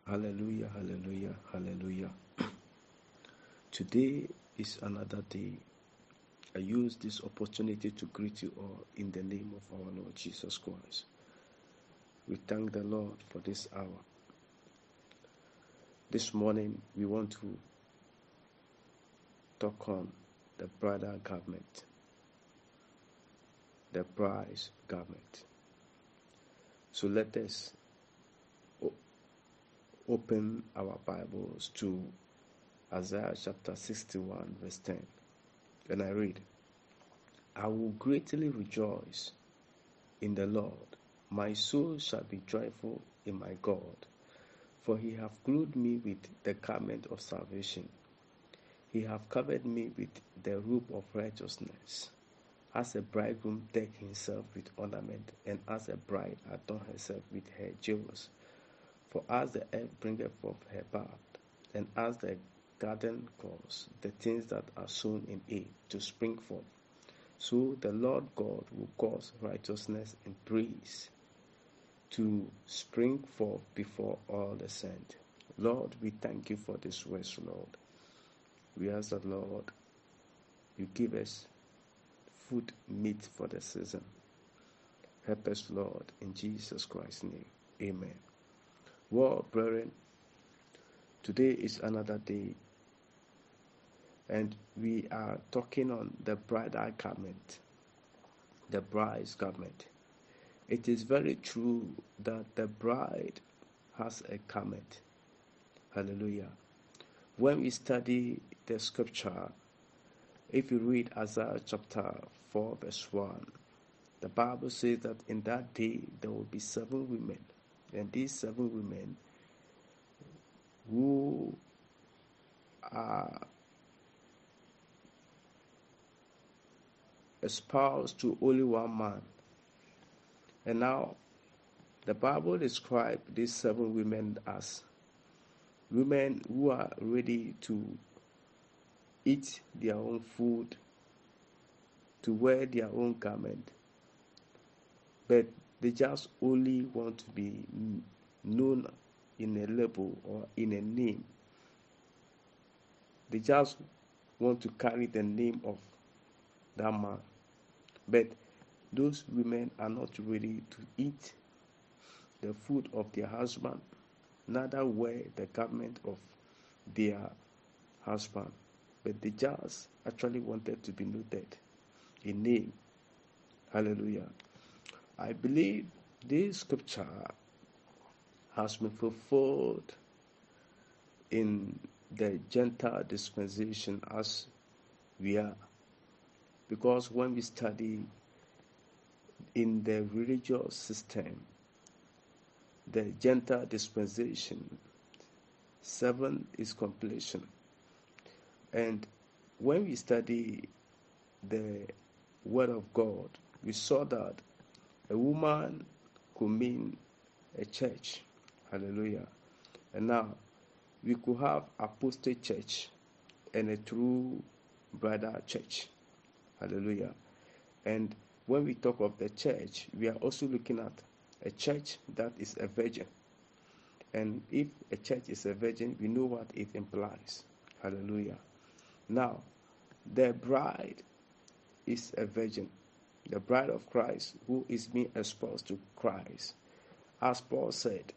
Hallelujah, hallelujah, hallelujah. Today is another day. I use this opportunity to greet you all in the name of our Lord Jesus Christ. We thank the Lord for this hour. This morning, we want to talk on the bridal garment, the bride's garment. So let us open our Bibles to Isaiah chapter 61, verse 10. And I read, I will greatly rejoice in the Lord. My soul shall be joyful in my God, for he hath clothed me with the garment of salvation. He hath covered me with the robe of righteousness, as a bridegroom deck himself with ornament, and as a bride adorn herself with her jewels. For as the earth bringeth forth her bud, and as the garden causes the things that are sown in it to spring forth, so the Lord God will cause righteousness and praise to spring forth before all the saints. Lord, we thank you for this words, Lord. We ask that, Lord, you give us food, meat for the season. Help us, Lord, in Jesus Christ's name. Amen. Well, brethren, today is another day, and we are talking on the bridal garment, the bride's garment. It is very true that the bride has a garment. Hallelujah. When we study the scripture, if you read Isaiah chapter 4, verse 1, the Bible says that in that day there will be 7 women. And these 7 women who are espoused to only one man. And now the Bible describes these 7 women as women who are ready to eat their own food, to wear their own garment, but they just only want to be known in a label or in a name. They just want to carry the name of that man. But those women are not ready to eat the food of their husband, neither wear the garment of their husband. But they just actually wanted to be noted in name. Hallelujah. I believe this scripture has been fulfilled in the Gentile dispensation as we are. Because when we study in the religious system, the Gentile dispensation, 7 is completion. And when we study the Word of God, we saw that a woman could mean a church. Hallelujah. And now, we could have apostate church and a true brother church. Hallelujah. And when we talk of the church, we are also looking at a church that is a virgin. And if a church is a virgin, we know what it implies. Hallelujah. Now, the bride is a virgin, the bride of Christ who is being espoused to Christ. As Paul said,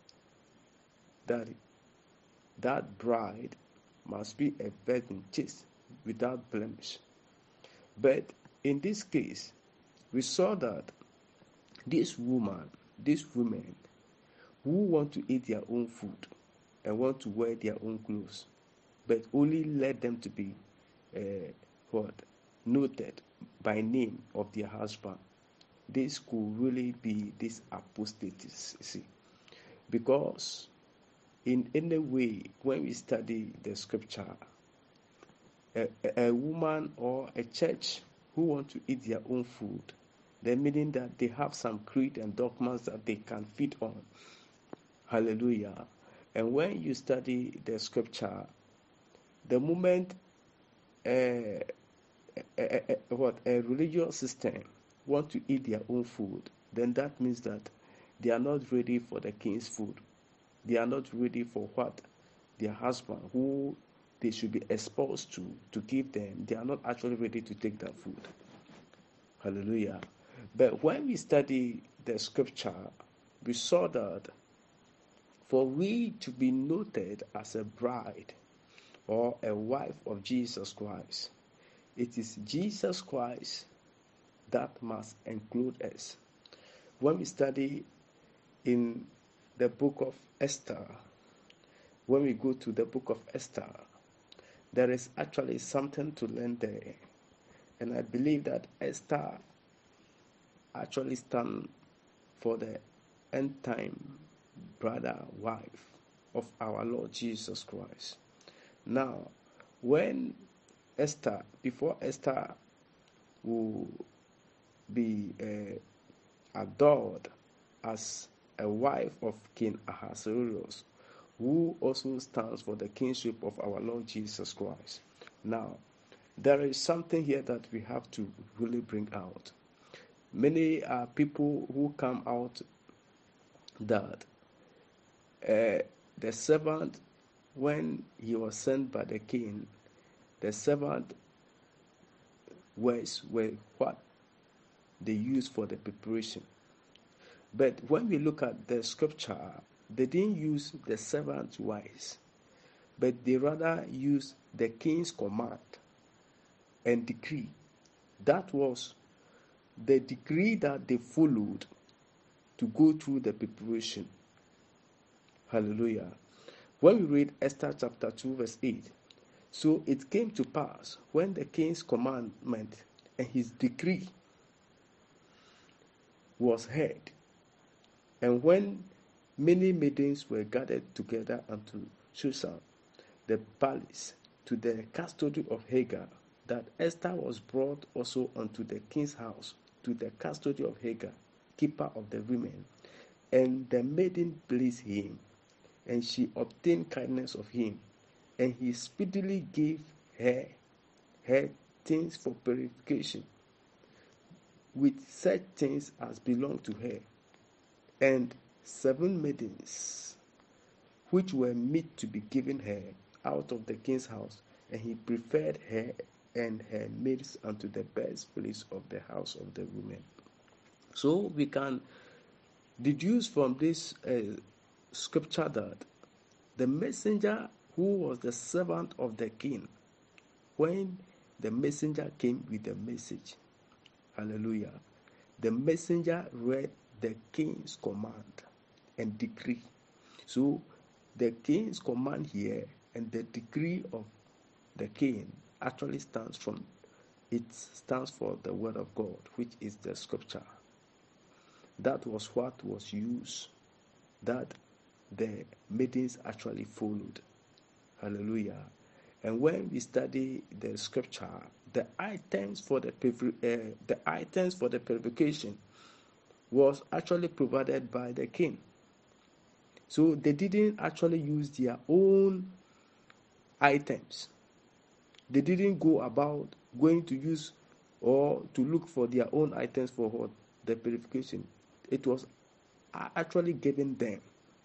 that bride must be a virgin, chaste, without blemish. But in this case, we saw that these women who want to eat their own food and want to wear their own clothes, but only let them to be noted by name of their husband. This could really be this apostasy, because in any way, when we study the scripture, a woman or a church who want to eat their own food, the meaning that they have some creed and dogmas that they can feed on. Hallelujah. And when you study the scripture, the moment a religious system want to eat their own food, then that means that they are not ready for the king's food. They are not ready for what their husband, who they should be exposed to give them, they are not actually ready to take that food. Hallelujah. But when we study the scripture, we saw that for we to be noted as a bride or a wife of Jesus Christ, it is Jesus Christ that must include us. When we study in the book of Esther, when we go to the book of Esther, there is actually something to learn there. And I believe that Esther actually stands for the end time brother, wife of our Lord Jesus Christ. Now, when Esther, before Esther will be adored as a wife of King Ahasuerus, who also stands for the kingship of our Lord Jesus Christ. Now, there is something here that we have to really bring out. Many are people who come out that the servant, when he was sent by the king, the servant words were what they used for the preparation. But when we look at the scripture, they didn't use the servant's words, but they rather used the king's command and decree. That was the decree that they followed to go through the preparation. Hallelujah. When we read Esther chapter 2 verse 8, so it came to pass when the king's commandment and his decree was heard, and when many maidens were gathered together unto Shushan, the palace, to the custody of Hagar, that Esther was brought also unto the king's house, to the custody of Hagar, keeper of the women. And the maiden pleased him, and she obtained kindness of him, and he speedily gave her things for purification, with such things as belonged to her, and 7 maidens, which were meet to be given her out of the king's house, and he preferred her and her maids unto the best place of the house of the women. So we can deduce from this scripture that the messenger who was the servant of the king, when the messenger came with the message, hallelujah, the messenger read the king's command and decree. So the king's command here and the decree of the king actually stands for the word of God, which is the scripture. That was what was used, that the maidens actually followed. Hallelujah. And when we study the scripture, the items for the purification was actually provided by the king. So they didn't actually use their own items. They didn't go about going to use or to look for their own items for what? The purification. It was actually given them.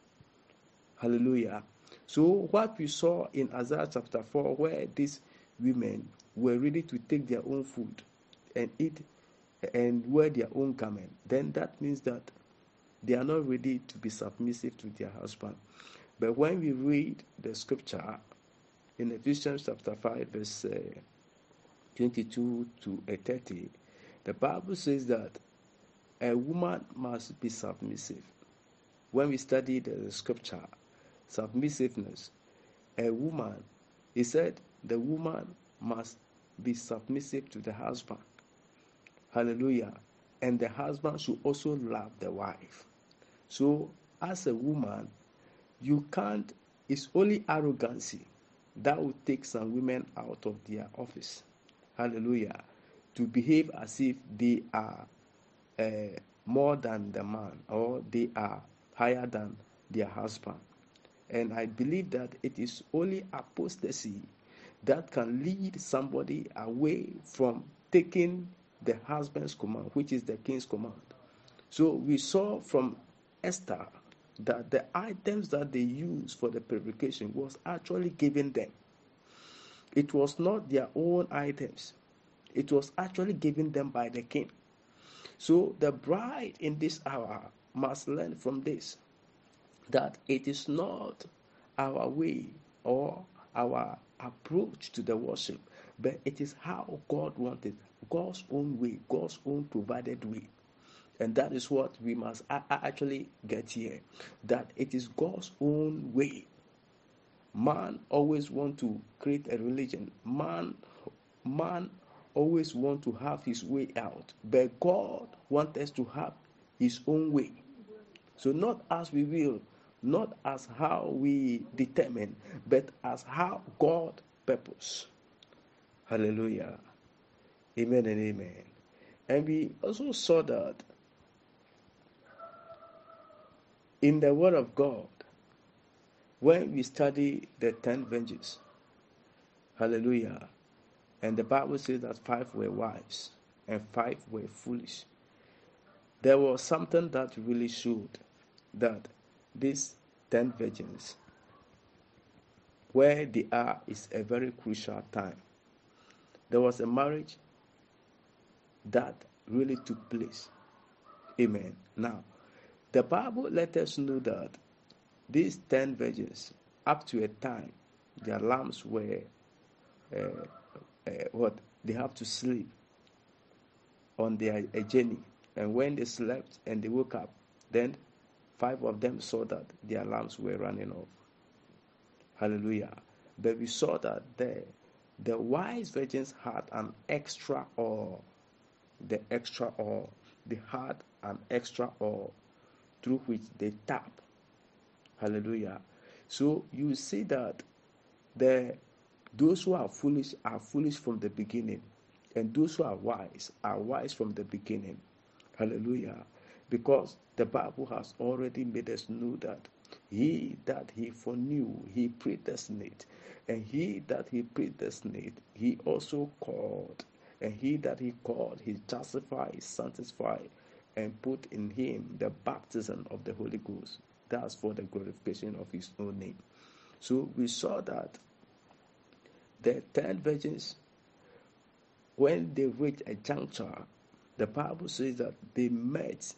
Hallelujah. So what we saw in Isaiah chapter 4, where these women were ready to take their own food and eat and wear their own garment, then that means that they are not ready to be submissive to their husband. But when we read the scripture in Ephesians chapter 5 verse 22 to 30, the Bible says that a woman must be submissive. When we study the scripture, submissiveness, a woman, he said the woman must be submissive to the husband. Hallelujah. And the husband should also love the wife. So as a woman, you can't, it's only arrogancy that will take some women out of their office. Hallelujah. To behave as if they are more than the man, or they are higher than their husband. And I believe that it is only apostasy that can lead somebody away from taking the husband's command, which is the king's command. So we saw from Esther that the items that they used for the purification was actually given them. It was not their own items. It was actually given them by the king. So the bride in this hour must learn from this, that it is not our way or our approach to the worship, but it is how God wanted, God's own way, God's own provided way. And that is what we must actually get here, that it is God's own way. Man always want to create a religion. Man always want to have his way out, but God wants us to have his own way. So not as we will, not as how we determine, but as how God purpose. Hallelujah. Amen and amen. And we also saw that in the Word of God, when we study the 10 virgins, hallelujah, and the Bible says that 5 were wise and 5 were foolish, there was something that really showed that these 10 virgins, where they are, is a very crucial time. There was a marriage that really took place. Amen. Now, the Bible let us know that these 10 virgins, up to a time, their lamps were they have to sleep on their journey. And when they slept and they woke up, then 5 of them saw that their lamps were running off. Hallelujah. But we saw that the wise virgins had an extra oil. The extra oil. They had an extra oil through which they tap. Hallelujah. So you see that those who are foolish from the beginning, and those who are wise from the beginning. Hallelujah. Because the Bible has already made us know that he that he foreknew, he predestinate. And he that he predestinate, he also called. And he that he called, he justified, sanctified, and put in him the baptism of the Holy Ghost. That's for the glorification of his own name. So we saw that the 10 virgins, when they reached a juncture, the Bible says that they met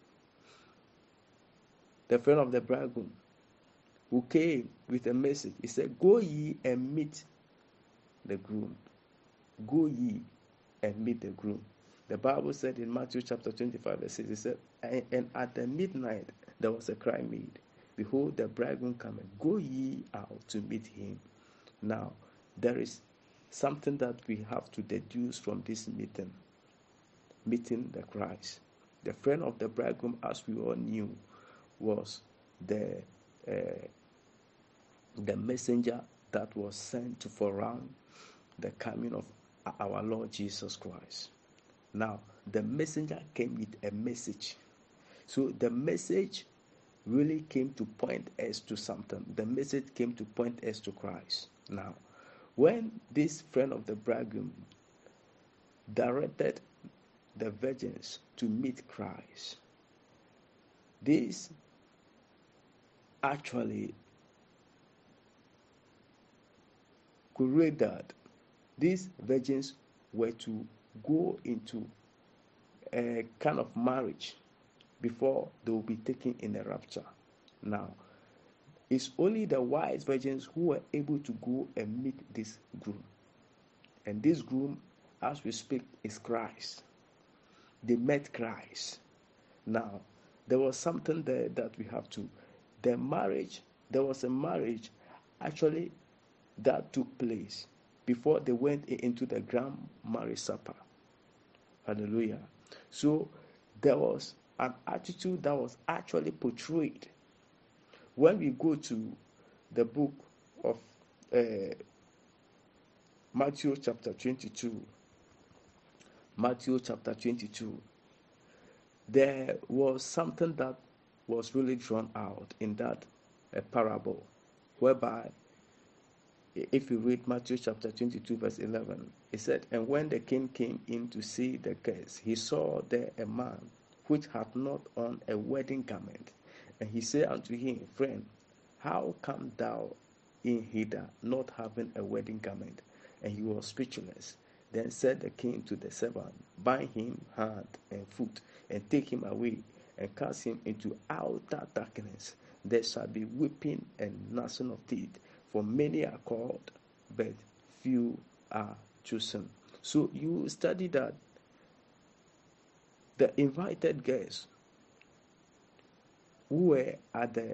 the friend of the bridegroom, who came with a message. He said, "Go ye and meet the groom. Go ye and meet the groom." The Bible said in Matthew chapter 25, verse 6, it said, "And at the midnight there was a cry made, Behold, the bridegroom cometh. Go ye out to meet him." Now, there is something that we have to deduce from this meeting the Christ. The friend of the bridegroom, as we all knew, was the messenger that was sent to forewarn the coming of our Lord Jesus Christ. Now, the messenger came with a message. So the message really came to point us to something. The message came to point us to Christ. Now, when this friend of the bridegroom directed the virgins to meet Christ, this actually could read that these virgins were to go into a kind of marriage before they will be taken in a rapture. Now, it's only the wise virgins who were able to go and meet this groom. And this groom, as we speak, is Christ. They met Christ. Now, there was something there that we have to. There was a marriage actually that took place before they went into the grand marriage supper. Hallelujah. So there was an attitude that was actually portrayed. When we go to the book of Matthew chapter 22, there was something that was really drawn out in that parable, whereby, if you read Matthew chapter 22, verse 11, it said, "And when the king came in to see the guests, he saw there a man which had not on a wedding garment. And he said unto him, Friend, how come thou in hither, not having a wedding garment? And he was speechless. Then said the king to the servant, Bind him hand and foot, and take him away, and cast him into outer darkness. There shall be weeping and gnashing of teeth, for many are called, but few are chosen. So you study that the invited guests who were at the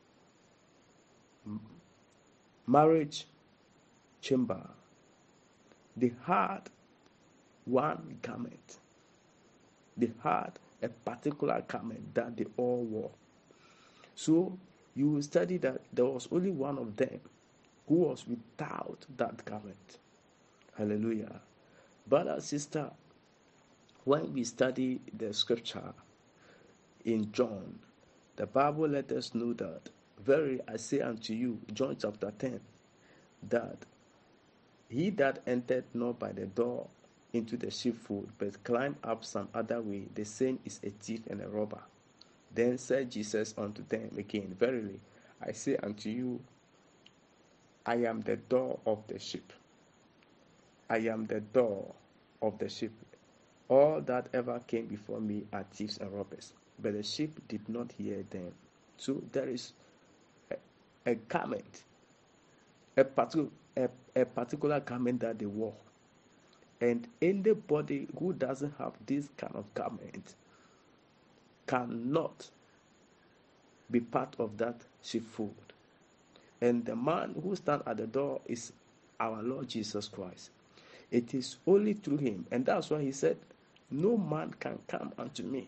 marriage chamber, they had one garment. They had a particular garment that they all wore. So you will study that there was only one of them who was without that garment. Hallelujah. Brother, sister, when we study the scripture in John, the Bible let us know that, verily I say unto you, John chapter 10, that he that entered not by the door into the sheepfold, but climbed up some other way, the same is a thief and a robber. Then said Jesus unto them again, Verily I say unto you, I am the door of the sheep. I am the door of the sheep. All that ever came before me are thieves and robbers, but the sheep did not hear them. So there is a garment, a particular garment that they wore. And anybody who doesn't have this kind of garment cannot be part of that sheepfold. And the man who stands at the door is our Lord Jesus Christ. It is only through him. And that's why he said, no man can come unto me.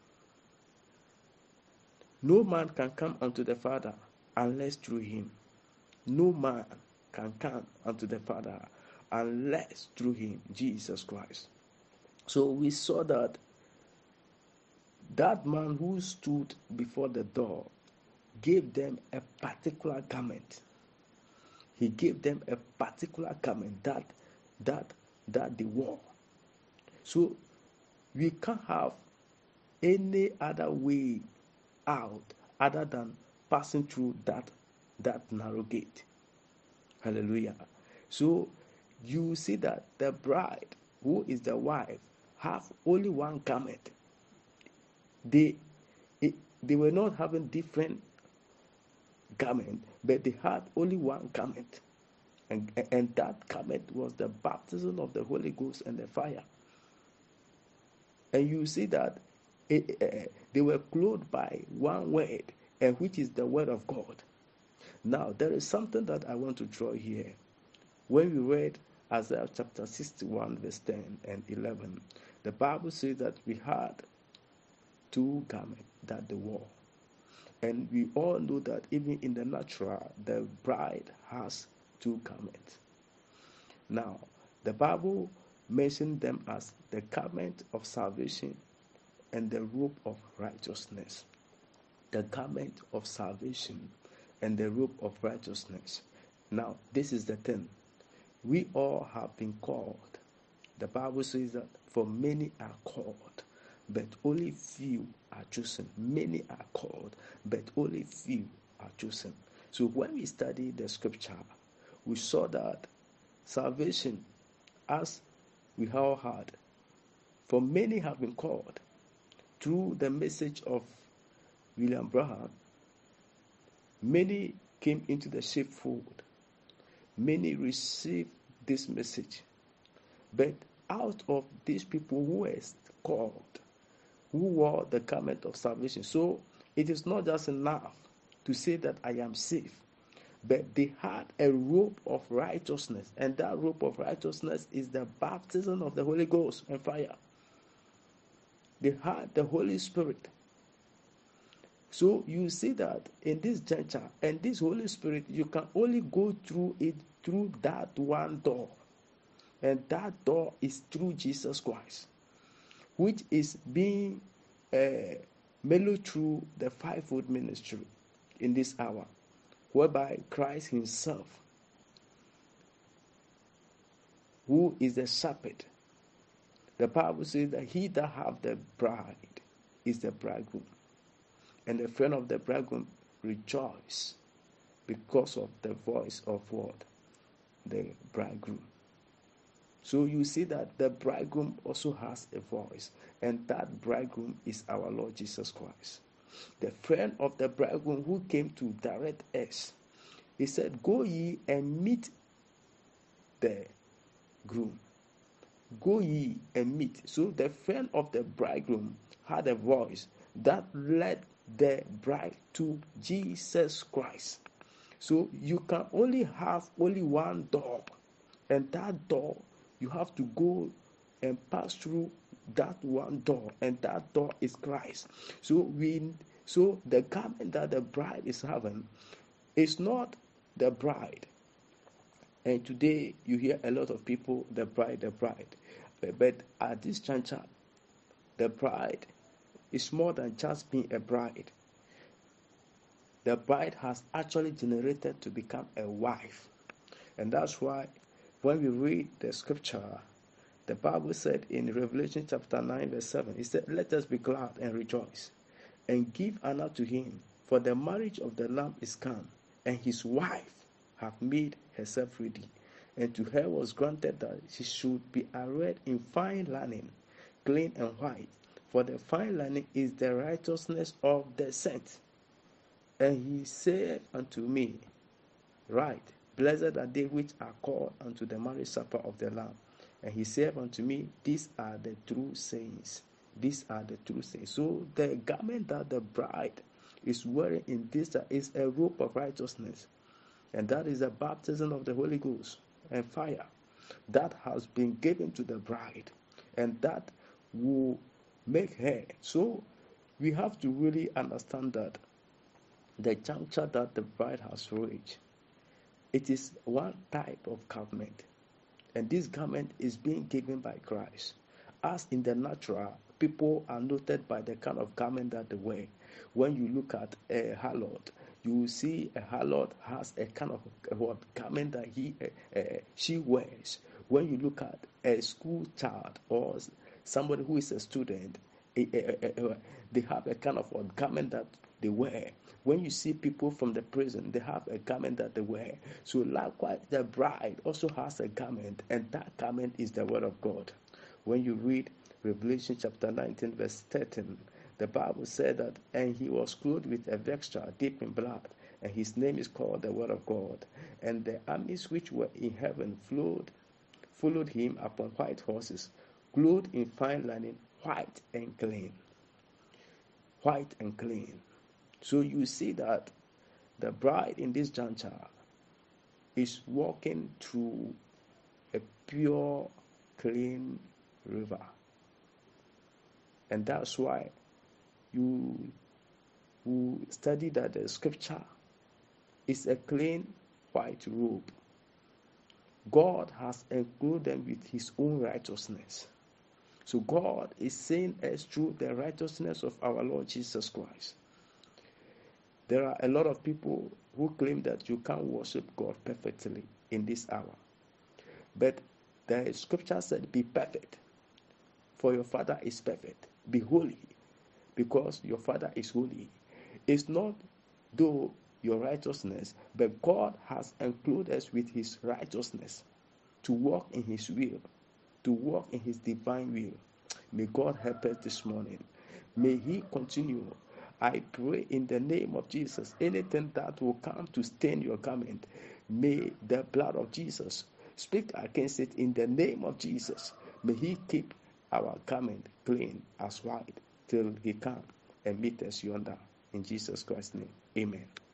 No man can come unto the Father unless through him. No man can come unto the Father unless through him, Jesus Christ. So we saw that that man who stood before the door gave them a particular garment. He gave them a particular garment that they wore. So we can't have any other way out other than passing through that narrow gate. Hallelujah. So you see that the bride, who is the wife, have only one garment. They were not having different garment, but they had only one garment. And that garment was the baptism of the Holy Ghost and the fire. And you see that they were clothed by one word, and which is the word of God. Now, there is something that I want to draw here. When we read Isaiah chapter 61, verse 10 and 11, the Bible says that we had two garments that they wore. And we all know that even in the natural, the bride has two garments. Now, the Bible mentioned them as the garment of salvation and the robe of righteousness. The garment of salvation and the robe of righteousness. Now, this is the thing. We all have been called. The Bible says that for many are called, but only few are chosen. Many are called, but only few are chosen. So when we study the scripture, we saw that salvation, as we all heard, for many have been called through the message of William Branham. Many came into the sheepfold. Many received this message. But out of these people who were called, who wore the garment of salvation, so it is not just enough to say that I am saved, but they had a robe of righteousness, and that robe of righteousness is the baptism of the Holy Ghost and fire. They had the Holy Spirit. So you see that in this juncture, and this Holy Spirit, you can only go through it through that one door. And that door is through Jesus Christ, which is being mellowed through the fivefold ministry in this hour, whereby Christ himself, who is the shepherd, the Bible says that he that have the bride is the bridegroom. And the friend of the bridegroom rejoice because of the voice of what? The bridegroom. So you see that the bridegroom also has a voice, and that bridegroom is our Lord Jesus Christ. The friend of the bridegroom who came to direct us, he said, go ye and meet the groom. Go ye and meet. So the friend of the bridegroom had a voice that led the bride to Jesus Christ. So you can only have only one door, and that door you have to go and pass through that one door, and that door is Christ. So the garment that the bride is having is not the bride. And today you hear a lot of people, the bride. But at this juncture, the bride is more than just being a bride. The bride has actually generated to become a wife. And that's why when we read the scripture, the Bible said in Revelation chapter 9 verse 7, it said, let us be glad and rejoice and give honor to him, for the marriage of the Lamb is come, and his wife hath made herself ready. And to her was granted that she should be arrayed in fine linen, clean and white, for the fine linen is the righteousness of the saints. And he said unto me, right, blessed are they which are called unto the marriage supper of the Lamb. And he said unto me, these are the true saints. These are the true saints. So the garment that the bride is wearing in this is a robe of righteousness. And that is the baptism of the Holy Ghost and fire that has been given to the bride. And that will make her. So we have to really understand that the juncture that the bride has reached, it is one type of garment, and this garment is being given by Christ. As in the natural, people are noted by the kind of garment that they wear. When you look at a harlot, you will see a harlot has a kind of garment that she wears. When you look at a school child or somebody who is a student, they have a kind of garment that they wear. When you see people from the prison, they have a garment that they wear. So likewise, the bride also has a garment, and that garment is the word of God. When you read Revelation chapter 19, verse 13, the Bible said that, and he was clothed with a vesture deep in blood, and his name is called the word of God. And the armies which were in heaven followed him upon white horses, clothed in fine linen, white and clean. White and clean. So you see that the bride in this juncture is walking through a pure, clean river. And that's why you will study that the scripture is a clean white robe. God has enclosed them with his own righteousness. So God is saying us through the righteousness of our Lord Jesus Christ. There are a lot of people who claim that you can't worship God perfectly in this hour. But the scripture said, be perfect, for your Father is perfect. Be holy, because your Father is holy. It's not though your righteousness, but God has enclosed us with his righteousness to walk in his will, to walk in his divine will. May God help us this morning. May he continue. I pray in the name of Jesus, anything that will come to stain your garment, may the blood of Jesus speak against it in the name of Jesus. May he keep our garment clean as white till he come and meet us yonder. In Jesus Christ's name, amen.